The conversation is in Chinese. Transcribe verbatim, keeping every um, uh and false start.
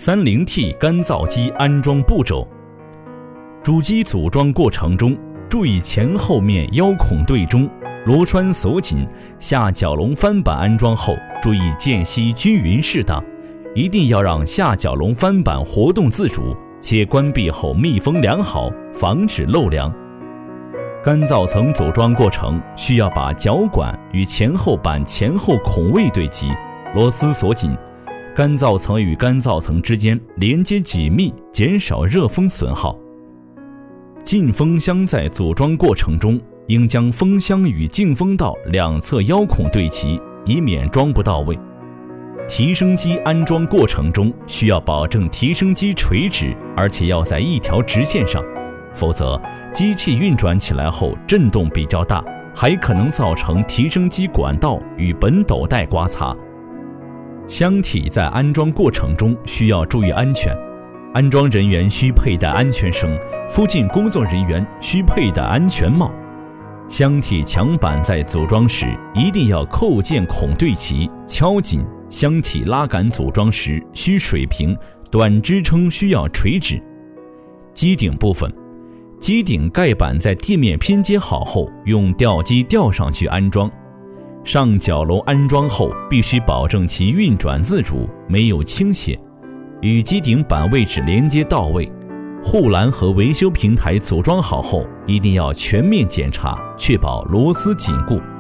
三零 T 干燥机安装步骤。主机组装过程中，注意前后面腰孔对中，螺栓锁紧。下角笼翻板安装后，注意间隙均匀适当，一定要让下角笼翻板活动自主，且关闭后密封良好，防止漏凉。干燥层组装过程需要把脚管与前后板前后孔位对齐，螺丝锁紧，干燥层与干燥层之间连接紧密，减少热风损耗。进风箱在组装过程中，应将风箱与进风道两侧腰孔对齐，以免装不到位。提升机安装过程中需要保证提升机垂直，而且要在一条直线上，否则机器运转起来后震动比较大，还可能造成提升机管道与本斗带刮擦。箱体在安装过程中需要注意安全，安装人员需佩戴安全绳，附近工作人员需佩戴安全帽。箱体墙板在组装时一定要扣件孔对齐，敲紧。箱体拉杆组装时需水平，短支撑需要垂直。机顶部分，机顶盖板在地面拼接好后，用吊机吊上去安装。上角笼安装后，必须保证其运转自主，没有倾斜，与机顶板位置连接到位。护栏和维修平台组装好后，一定要全面检查，确保螺丝紧固。